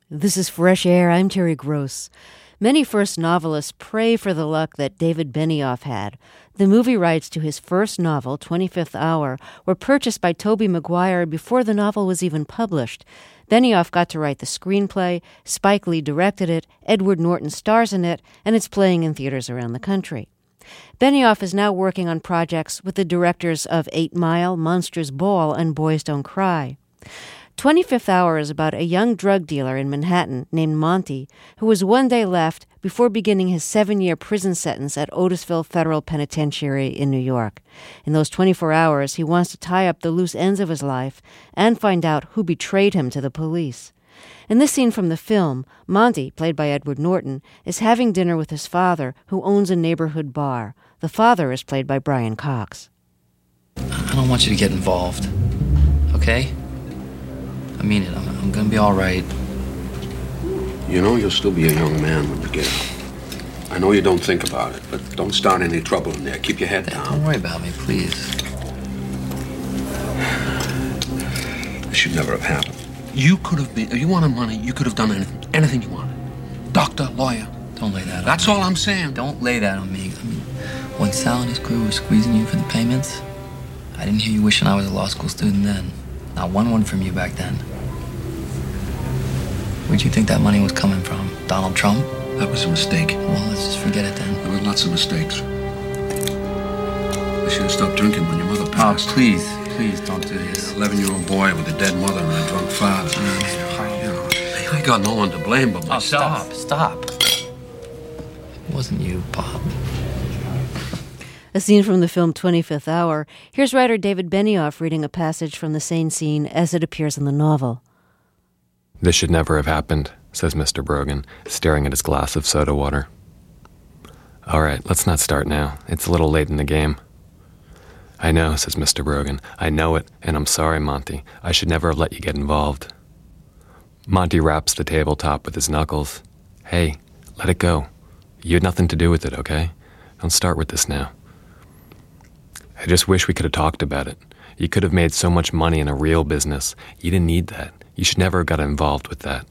This is Fresh Air. I'm Terry Gross. Many first novelists pray for the luck that David Benioff had. The movie rights to his first novel, 25th Hour, were purchased by Tobey Maguire before the novel was even published. Benioff got to write the screenplay, Spike Lee directed it, Edward Norton stars in it, and it's playing in theaters around the country. Benioff is now working on projects with the directors of 8 Mile, Monsters Ball, and Boys Don't Cry. 25th Hour is about a young drug dealer in Manhattan named Monty, who was one day left before beginning his 7-year prison sentence at Otisville Federal Penitentiary in New York. In those 24 hours, he wants to tie up the loose ends of his life and find out who betrayed him to the police. In this scene from the film, Monty, played by Edward Norton, is having dinner with his father, who owns a neighborhood bar. The father is played by Brian Cox. I don't want you to get involved, okay? I mean it. I'm gonna be all right. You know you'll still be a young man when you get out. I know you don't think about it, but don't start any trouble in there. Keep your head down. Don't worry about me, please. This should never have happened. You could have been, if you wanted money, you could have done anything you wanted. Doctor, lawyer. Don't lay that on me. That's all I'm saying. Don't lay that on me. I mean, when Sal and his crew were squeezing you for the payments, I didn't hear you wishing I was a law school student then. Not one word from you back then. Where'd you think that money was coming from? Donald Trump? That was a mistake. Well, let's just forget it then. There were lots of mistakes. I should have stopped drinking when your mother passed. Oh, please don't do this. 11-year-old boy with a dead mother and a drunk father. I got no one to blame but myself. Oh, stop. It wasn't you, Bob. A scene from the film 25th Hour. Here's writer David Benioff reading a passage from the same scene as it appears in the novel. "This should never have happened," says Mr. Brogan, staring at his glass of soda water. "All right, let's not start now. It's a little late in the game." "I know," says Mr. Brogan. "I know it, and I'm sorry, Monty. I should never have let you get involved." Monty raps the tabletop with his knuckles. "Hey, let it go. You had nothing to do with it, okay? Don't start with this now. I just wish we could have talked about it. You could have made so much money in a real business. You didn't need that. You should never have got involved with that."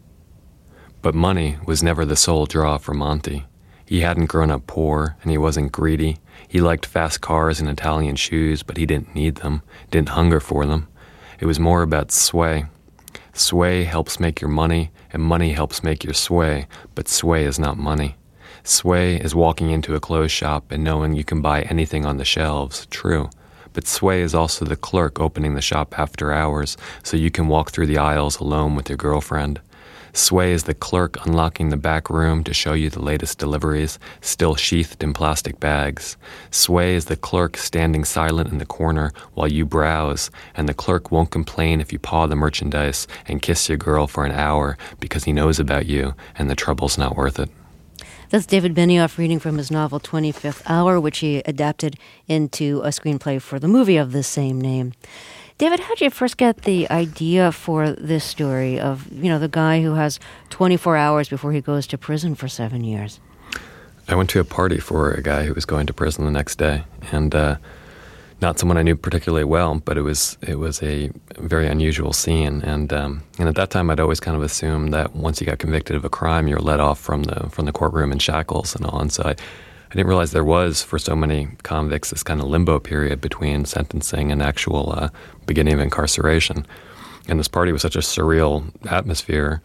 But money was never the sole draw for Monty. He hadn't grown up poor, and he wasn't greedy. He liked fast cars and Italian shoes, but he didn't need them, didn't hunger for them. It was more about sway. Sway helps make your money, and money helps make your sway, but sway is not money. Sway is walking into a clothes shop and knowing you can buy anything on the shelves, true. But sway is also the clerk opening the shop after hours so you can walk through the aisles alone with your girlfriend. Sway is the clerk unlocking the back room to show you the latest deliveries, still sheathed in plastic bags. Sway is the clerk standing silent in the corner while you browse, and the clerk won't complain if you paw the merchandise and kiss your girl for an hour because he knows about you and the trouble's not worth it. That's David Benioff reading from his novel 25th Hour, which he adapted into a screenplay for the movie of the same name. David, how did you first get the idea for this story of, the guy who has 24 hours before he goes to prison for 7 years? I went to a party for a guy who was going to prison the next day, and not someone I knew particularly well, but it was a very unusual scene. And at that time, I'd always kind of assumed that once you got convicted of a crime, you were let off from the courtroom in shackles and all. And so I didn't realize there was, for so many convicts, this kind of limbo period between sentencing and actual beginning of incarceration. And this party was such a surreal atmosphere.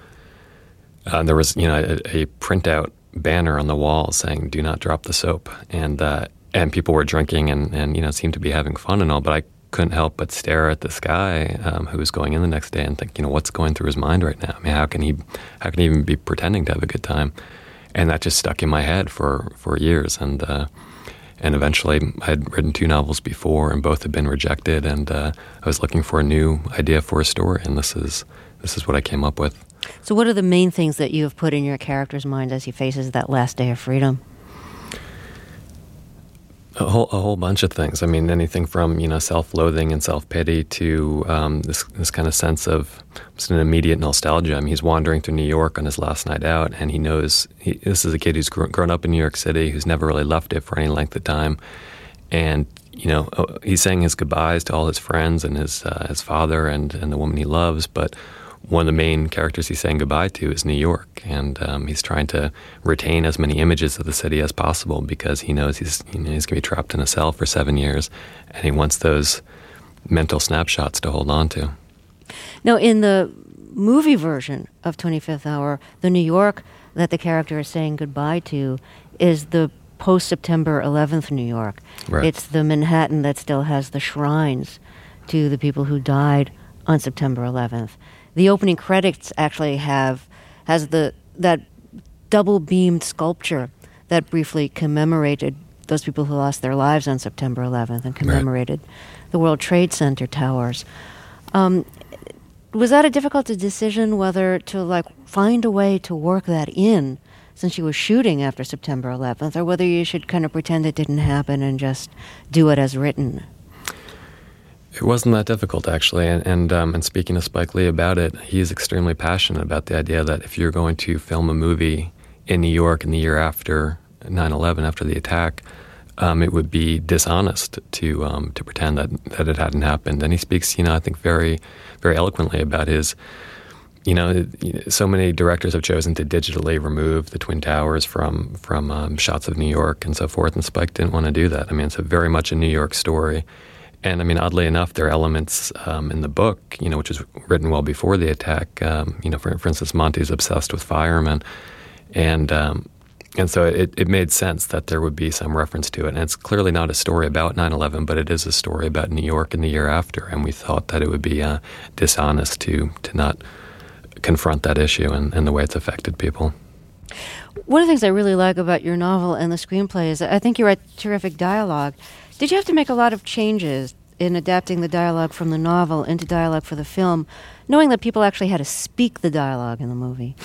There was, a printout banner on the wall saying, "Do not drop the soap." And people were drinking and seemed to be having fun and all, but I couldn't help but stare at this guy who was going in the next day and think, what's going through his mind right now? I mean, how can he even be pretending to have a good time? And that just stuck in my head for years. And eventually I had written 2 novels before, and both had been rejected. And I was looking for a new idea for a story, and this is what I came up with. So what are the main things that you have put in your character's mind as he faces that last day of freedom? A whole bunch of things. I mean, anything from, self-loathing and self-pity to this kind of sense of just an immediate nostalgia. I mean, he's wandering through New York on his last night out, and he knows this is a kid who's grown up in New York City, who's never really left it for any length of time. And, he's saying his goodbyes to all his friends and his father and the woman he loves, but one of the main characters he's saying goodbye to is New York, and he's trying to retain as many images of the city as possible because he knows he's going to be trapped in a cell for 7 years, and he wants those mental snapshots to hold on to. Now, in the movie version of 25th Hour, the New York that the character is saying goodbye to is the post-September 11th New York. Right. It's the Manhattan that still has the shrines to the people who died on September 11th. The opening credits actually has that double-beamed sculpture that briefly commemorated those people who lost their lives on September 11th and commemorated the World Trade Center towers. Was that a difficult decision whether to find a way to work that in since you were shooting after September 11th, or whether you should kind of pretend it didn't happen and just do it as written? It wasn't that difficult, actually, and speaking to Spike Lee about it, he's extremely passionate about the idea that if you're going to film a movie in New York in the year after 9/11, after the attack, it would be dishonest to pretend that it hadn't happened. And he speaks, I think very, very eloquently about his, so many directors have chosen to digitally remove the Twin Towers from shots of New York and so forth, and Spike didn't want to do that. I mean, it's very much a New York story. And, oddly enough, there are elements in the book, which was written well before the attack. For instance, Monty's obsessed with firemen. And so it made sense that there would be some reference to it. And it's clearly not a story about 9/11, but it is a story about New York in the year after. And we thought that it would be dishonest to not confront that issue and the way it's affected people. One of the things I really like about your novel and the screenplay is I think you write terrific dialogue. Did you have to make a lot of changes in adapting the dialogue from the novel into dialogue for the film, knowing that people actually had to speak the dialogue in the movie?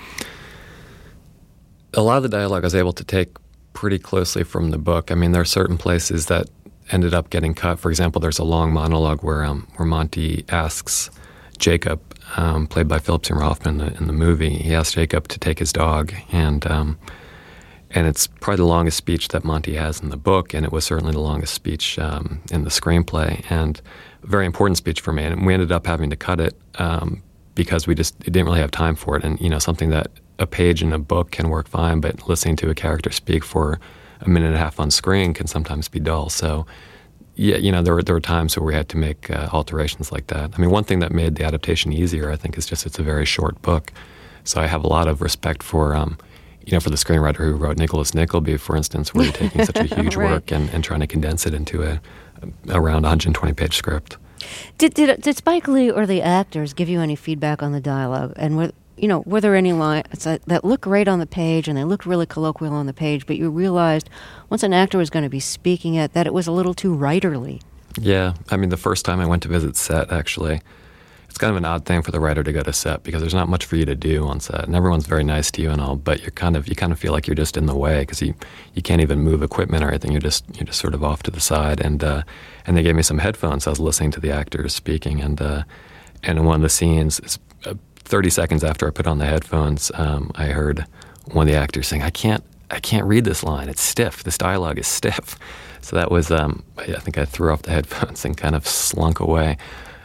A lot of the dialogue I was able to take pretty closely from the book. There are certain places that ended up getting cut. For example, there's a long monologue where Monty asks Jacob, played by Philip Seymour Hoffman in the movie, he asks Jacob to take his dog, and it's probably the longest speech that Monty has in the book, and it was certainly the longest speech in the screenplay, and a very important speech for me. And we ended up having to cut it because we didn't really have time for it. And something that a page in a book can work fine, but listening to a character speak for a minute and a half on screen can sometimes be dull. So, yeah, there were times where we had to make alterations like that. One thing that made the adaptation easier, I think, is just it's a very short book. So I have a lot of respect for for the screenwriter who wrote Nicholas Nickleby, for instance, where you're taking such a huge right. work and trying to condense it into a around 120-page script. Did Spike Lee or the actors give you any feedback on the dialogue? And were there any lines that looked great on the page and they looked really colloquial on the page, but you realized once an actor was going to be speaking it that it was a little too writerly? Yeah. The first time I went to visit set, actually, it's kind of an odd thing for the writer to go to set because there's not much for you to do on set, and everyone's very nice to you and all, but you kind of feel like you're just in the way because you can't even move equipment or anything. You're just sort of off to the side, and they gave me some headphones. So I was listening to the actors speaking, and in one of the scenes, 30 seconds after I put on the headphones, I heard one of the actors saying, "I can't read this line. It's stiff. This dialogue is stiff." So that was I think I threw off the headphones and kind of slunk away.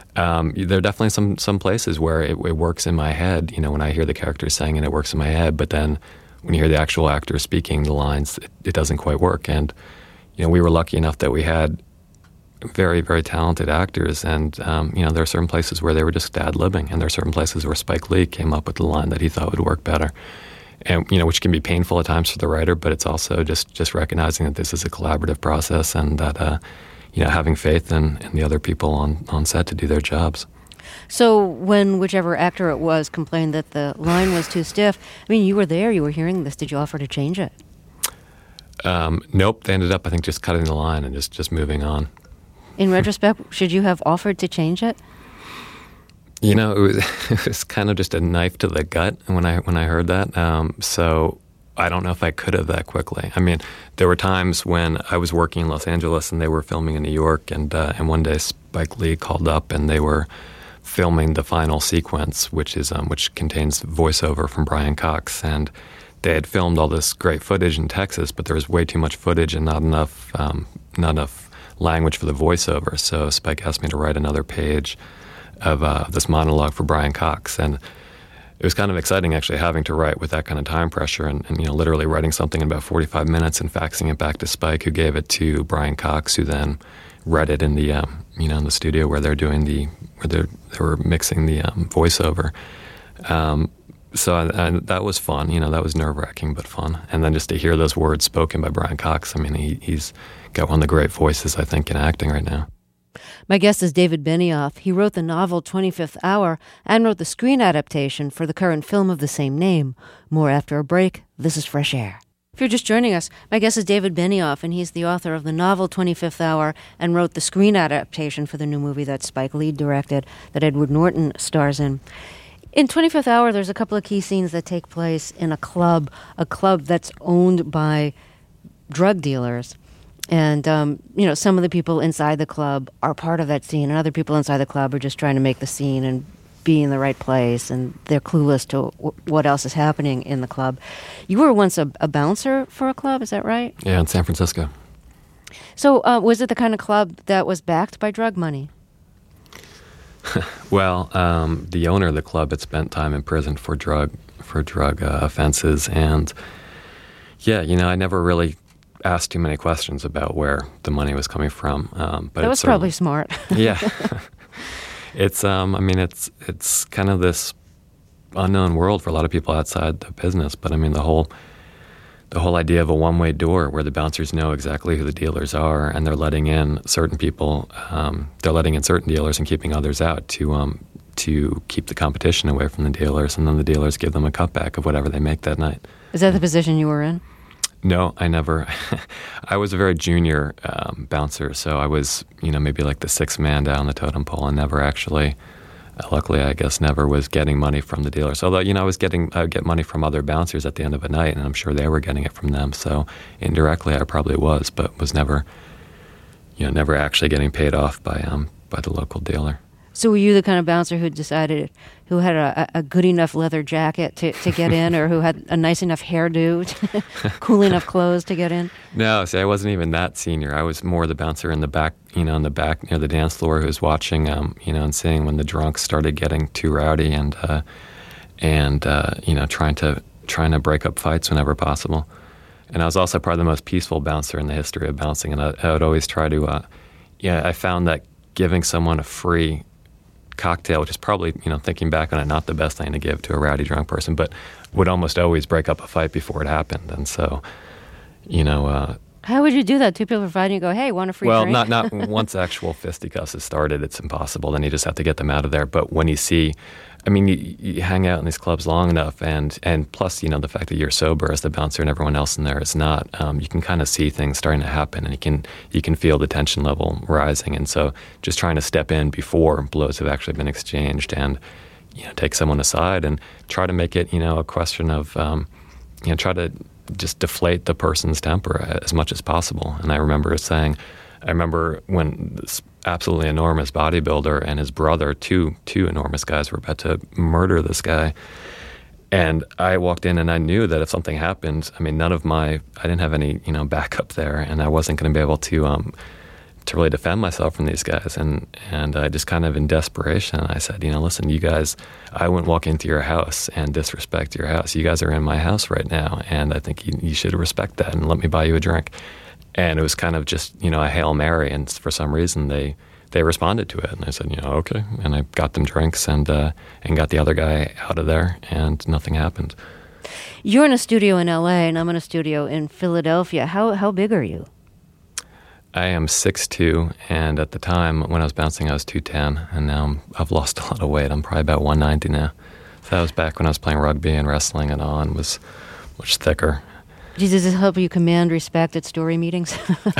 There are definitely some places where it works in my head, when I hear the characters saying it works in my head, but then when you hear the actual actor speaking the lines, it doesn't quite work. And, we were lucky enough that we had very, very talented actors, and, there are certain places where they were just ad-libbing, and there are certain places where Spike Lee came up with the line that he thought would work better. And, which can be painful at times for the writer, but it's also just recognizing that this is a collaborative process and that, having faith in the other people on set to do their jobs. So when whichever actor it was complained that the line was too stiff, you were there, you were hearing this. Did you offer to change it? Nope. They ended up, I think, just cutting the line and just moving on. In retrospect, should you have offered to change it? It was kind of just a knife to the gut when I heard that. So I don't know if I could have that quickly. There were times when I was working in Los Angeles and they were filming in New York, and one day Spike Lee called up and they were filming the final sequence, which contains voiceover from Brian Cox, and they had filmed all this great footage in Texas, but there was way too much footage and not enough language for the voiceover. So Spike asked me to write another page of this monologue for Brian Cox, and it was kind of exciting actually having to write with that kind of time pressure and literally writing something in about 45 minutes and faxing it back to Spike, who gave it to Brian Cox, who then read it in the in the studio where they were mixing the voiceover. So that was fun. That was nerve-wracking but fun. And then just to hear those words spoken by Brian Cox, he's got one of the great voices, I think, in acting right now. My guest is David Benioff. He wrote the novel 25th Hour and wrote the screen adaptation for the current film of the same name. More after a break. This is Fresh Air. If you're just joining us, my guest is David Benioff, and he's the author of the novel 25th Hour and wrote the screen adaptation for the new movie that Spike Lee directed, that Edward Norton stars in. In 25th Hour, there's a couple of key scenes that take place in a club that's owned by drug dealers. And, some of the people inside the club are part of that scene, and other people inside the club are just trying to make the scene and be in the right place, and they're clueless to what else is happening in the club. You were once a bouncer for a club, is that right? Yeah, in San Francisco. So was it the kind of club that was backed by drug money? Well, the owner of the club had spent time in prison for drug offenses, and I never really asked too many questions about where the money was coming from. But that was probably smart. Yeah, it's it's kind of this unknown world for a lot of people outside the business. But the whole idea of a one-way door where the bouncers know exactly who the dealers are, and they're letting in certain people, they're letting in certain dealers and keeping others out to keep the competition away from the dealers, and then the dealers give them a cutback of whatever they make that night. Is that the position you were in? No, I never. I was a very junior bouncer, so I was, maybe like the sixth man down the totem pole, and never actually, luckily, I guess, never was getting money from the dealers. Although, I would get money from other bouncers at the end of a night, and I'm sure they were getting it from them. So indirectly, I probably was, but was never, never actually getting paid off by the local dealer. So were you the kind of bouncer who had a good enough leather jacket to get in, or who had a nice enough hairdo, cool enough clothes to get in? No, see, I wasn't even that senior. I was more the bouncer in the back, in the back near the dance floor, who was watching, and seeing when the drunks started getting too rowdy and trying to break up fights whenever possible. And I was also probably the most peaceful bouncer in the history of bouncing, and I would always try to, I found that giving someone a free cocktail, which is probably, thinking back on it, not the best thing to give to a rowdy drunk person, but would almost always break up a fight before it happened. And so, how would you do that? Two people are fighting, you go, hey, want a free drink? Well, not once actual fisticuffs has started, it's impossible. Then you just have to get them out of there. But when you see, you hang out in these clubs long enough, and plus, the fact that you're sober as the bouncer and everyone else in there is not, you can kind of see things starting to happen, and you can feel the tension level rising. And so just trying to step in before blows have actually been exchanged, and, take someone aside and try to make it, a question of, try to just deflate the person's temper as much as possible. And I remember when this absolutely enormous bodybuilder and his brother, two enormous guys, were about to murder this guy. And I walked in and I knew that if something happened, I didn't have any, backup there, and I wasn't going to be able to really defend myself from these guys. And I just kind of in desperation, I said, listen, you guys, I wouldn't walk into your house and disrespect your house. You guys are in my house right now, and I think you should respect that and let me buy you a drink. And it was kind of just, a Hail Mary, and for some reason they responded to it. And I said, okay. And I got them drinks and got the other guy out of there, and nothing happened. You're in a studio in L.A., and I'm in a studio in Philadelphia. How big are you? I am 6'2", and at the time when I was bouncing, I was 210, and now I've lost a lot of weight. I'm probably about 190 now. So that was back when I was playing rugby and wrestling and all, and was much thicker. Does this help you command respect at story meetings?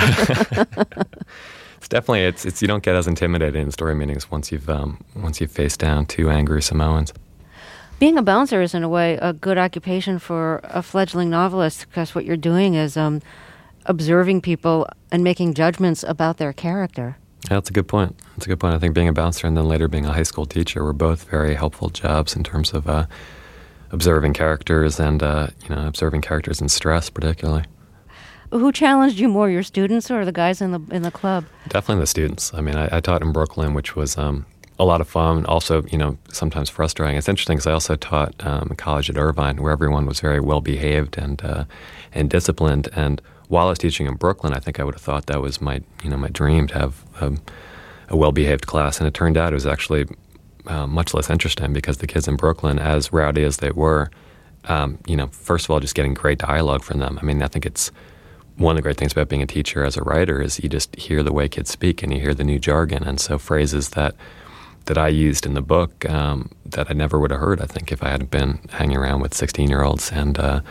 It's definitely, it's you don't get as intimidated in story meetings once you've faced down two angry Samoans. Being a bouncer is, in a way, a good occupation for a fledgling novelist, because what you're doing is observing people and making judgments about their character. Yeah, that's a good point. I think being a bouncer and then later being a high school teacher were both very helpful jobs in terms of observing characters and observing characters in stress, particularly. Who challenged you more, your students or the guys in the club? Definitely the students. I taught in Brooklyn, which was a a lot of fun. Also, sometimes frustrating. It's interesting because I also taught in college at Irvine, where everyone was very well behaved and disciplined. And while I was teaching in Brooklyn, I think I would have thought that was my dream to have a well behaved class. And it turned out it was actually much less interesting because the kids in Brooklyn, as rowdy as they were, first of all, just getting great dialogue from them. I mean, I think it's one of the great things about being a teacher as a writer is you just hear the way kids speak and you hear the new jargon. And so phrases that I used in the book that I never would have heard, I think, if I hadn't been hanging around with 16-year-olds. And can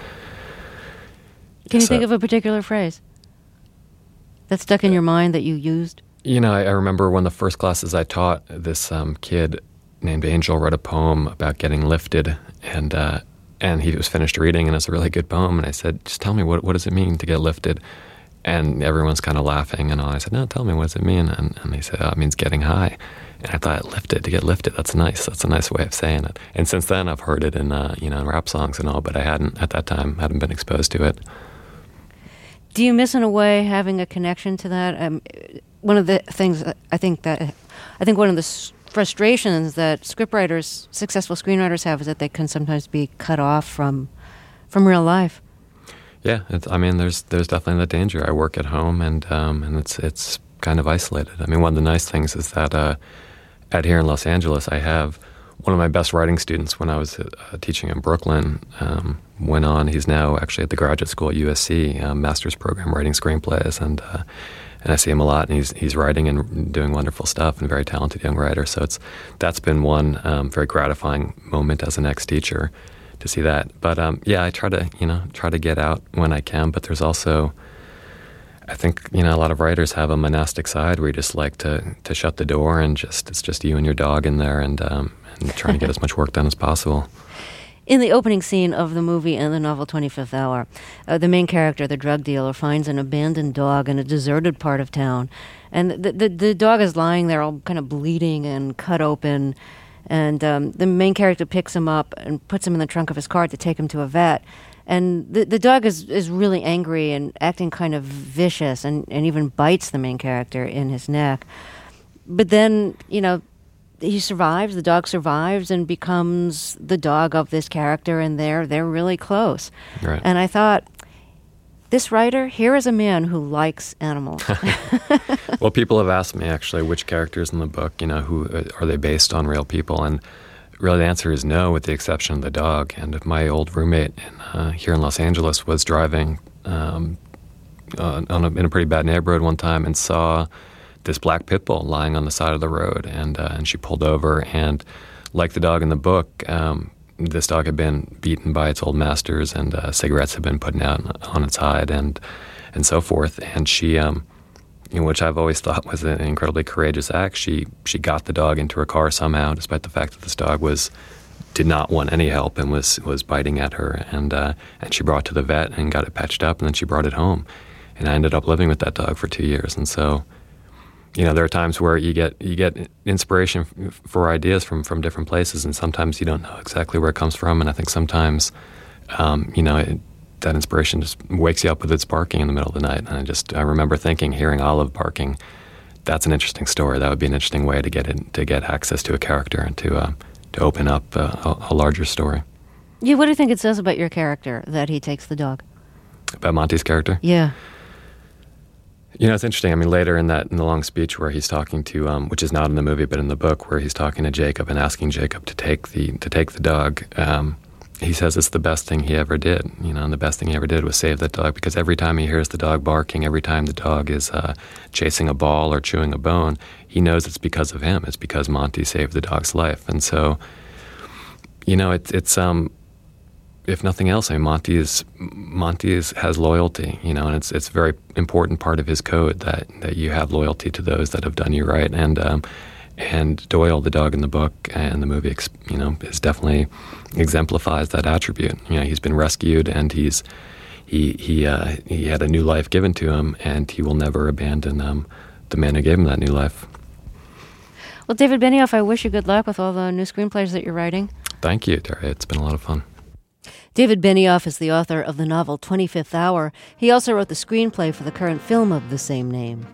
you think of a particular phrase that stuck in your mind that you used? I remember one of the first classes I taught, this kid named Angel wrote a poem about getting lifted, and he was finished reading, and it's a really good poem. And I said, just tell me, what does it mean to get lifted? And everyone's kind of laughing and all. I said, no, tell me, what does it mean? And he said, it means getting high. And I thought, to get lifted, that's nice. That's a nice way of saying it. And since then, I've heard it in, in rap songs and all, but I hadn't, at that time, been exposed to it. Do you miss, in a way, having a connection to that? One of the things I think one of the frustrations that scriptwriters, successful screenwriters have is that they can sometimes be cut off from real life. Yeah, there's definitely that danger. I work at home, and it's kind of isolated. I mean, one of the nice things is that out here in Los Angeles, I have one of my best writing students when I was teaching in Brooklyn. Went on. He's now actually at the graduate school at USC, master's program writing screenplays, and I see him a lot, and he's writing and doing wonderful stuff, and a very talented young writer. So that's been one very gratifying moment as an ex-teacher to see that. But I try to get out when I can. But there's also, I think, a lot of writers have a monastic side where you just like to shut the door and it's just you and your dog in there and trying to get as much work done as possible. In the opening scene of the movie and the novel 25th Hour, the main character, the drug dealer, finds an abandoned dog in a deserted part of town. And the dog is lying there all kind of bleeding and cut open. And the main character picks him up and puts him in the trunk of his car to take him to a vet. And the dog is really angry and acting kind of vicious and even bites the main character in his neck. But then, he survives, the dog survives and becomes the dog of this character, and they're really close. Right. And I thought, this writer, here is a man who likes animals. Well, people have asked me, actually, which characters in the book, who are they based on real people? And really the answer is no, with the exception of the dog. And my old roommate here in Los Angeles was driving in a pretty bad neighborhood one time and saw this black pit bull lying on the side of the road, and she pulled over, and like the dog in the book, this dog had been beaten by its old masters, and cigarettes had been put out on its hide, and so forth. And she, which I've always thought was an incredibly courageous act, she got the dog into her car somehow, despite the fact that this dog did not want any help and was biting at her, and she brought it to the vet and got it patched up, and then she brought it home, and I ended up living with that dog for 2 years, and so. There are times where you get inspiration for ideas from different places, and sometimes you don't know exactly where it comes from. And I think sometimes, that inspiration just wakes you up with its barking in the middle of the night. And I remember hearing Olive barking. That's an interesting story. That would be an interesting way to get access to a character and to open up a larger story. Yeah, what do you think it says about your character that he takes the dog? About Monty's character? Yeah. It's interesting. I mean, later in the long speech where he's talking to, which is not in the movie but in the book, where he's talking to Jacob and asking Jacob to take the dog, he says it's the best thing he ever did. And the best thing he ever did was save that dog, because every time he hears the dog barking, every time the dog is chasing a ball or chewing a bone, he knows it's because of him. It's because Monty saved the dog's life. And so, it's if nothing else, I mean, Monty has loyalty, and it's a very important part of his code that you have loyalty to those that have done you right. And Doyle, the dog in the book and the movie, is definitely exemplifies that attribute. He's been rescued, and he had a new life given to him, and he will never abandon the man who gave him that new life. Well, David Benioff, I wish you good luck with all the new screenplays that you're writing. Thank you, Daria. It's been a lot of fun. David Benioff is the author of the novel 25th Hour. He also wrote the screenplay for the current film of the same name.